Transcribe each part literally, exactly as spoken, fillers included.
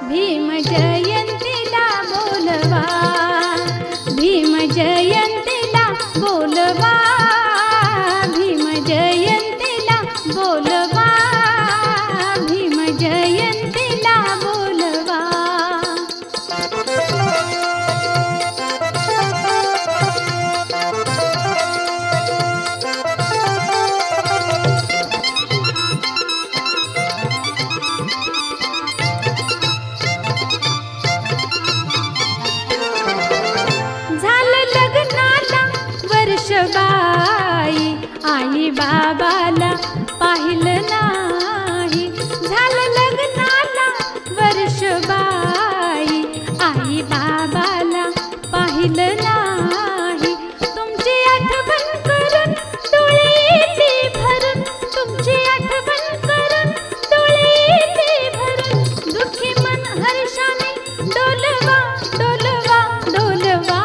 भीम जयंतीला बोलवा, भीम जयंतीला बोलवा, भीम जयंतीला बोलवा, भीम जयंतीला बोलवा. बाई आई बाबाला पाहिलं नाही, झालं लग्नाला वर्ष बाई आई बाबाला पाहिलं नाही. तुमची आठवण करून डोळे येते भरून, तुमची आठवण करून डोळे येते भरून, दुःखी मन हर्षाने डोलवा डोलवा डोलवा.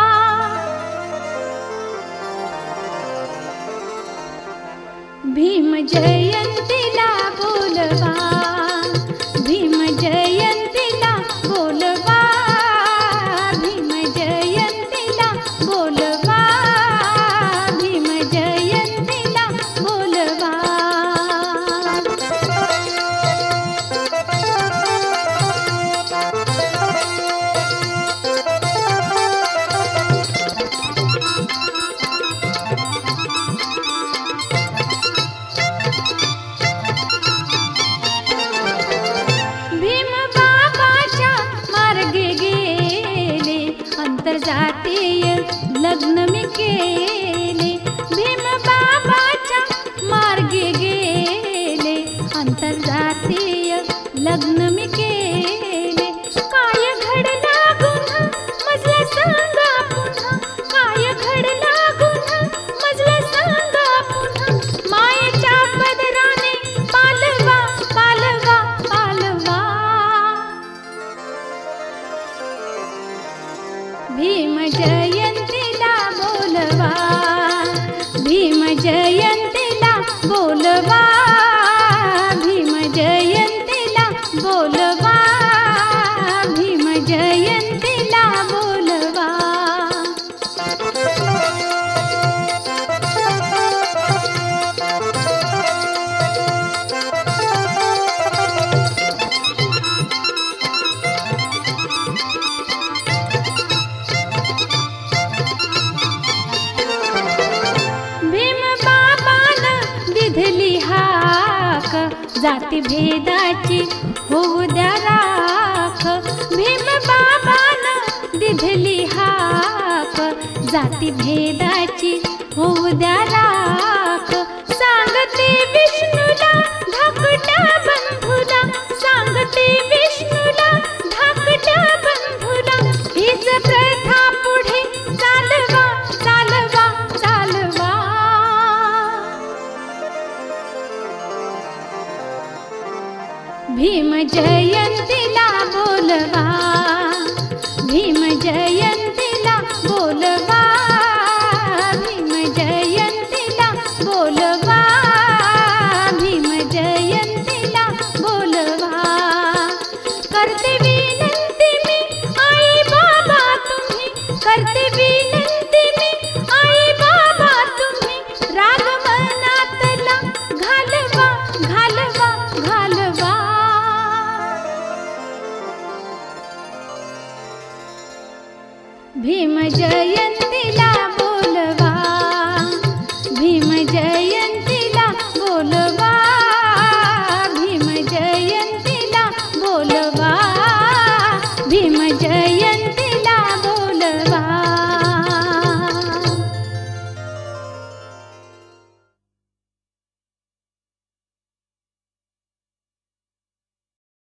भीम जयंतीला बोलवा, भीम जयंतीला बोलवा, भीम जयंतीला बोलवा, भीम जयंतीला बोलवा. आंतरजातीय लग्न मी केले, भीम बाबाच्या मार्गे गेले, आंतरजातीय लग्न मी केले. काय घडला गुन्हा मजला सांगा पुन्हा, काय घडला गुन्हा मजला सांगा पुन्हा, मायेच्या पदराने पालवा पालवा पालवा. भीम जयंतीला बोलवा, भीम जयंतीला बोलवा, भीम जयंतीला बोलवा, भीम जयंतीला बोलवा. जाती भेदाची होऊ द्या राख, भीम बाबानं दिधली हाक, जाती भेदाची होऊ द्या राख. सांगते विष्णूला धाकट्या बंधूला, सांगते विष्णूला धाकट्या बंधूला, हीच प्रथा पुढे चालवा चालवा चालवा. भीम जयंतीला बोलवा, भीम जयंतीला बोलवा, भीम जयंतीला बोलवा, भीम जयंतीला बोलवा. करते विनंती मी आई बाबा तुम्ही, करते विनंती मी आई बाबा तुम्ही, राग मनातला घालवा घालवा घालवा. भीम जयंतीला बोलवा, भीम जयंतीला बोलवा, भीम जयंतीला बोलवा, भीम जय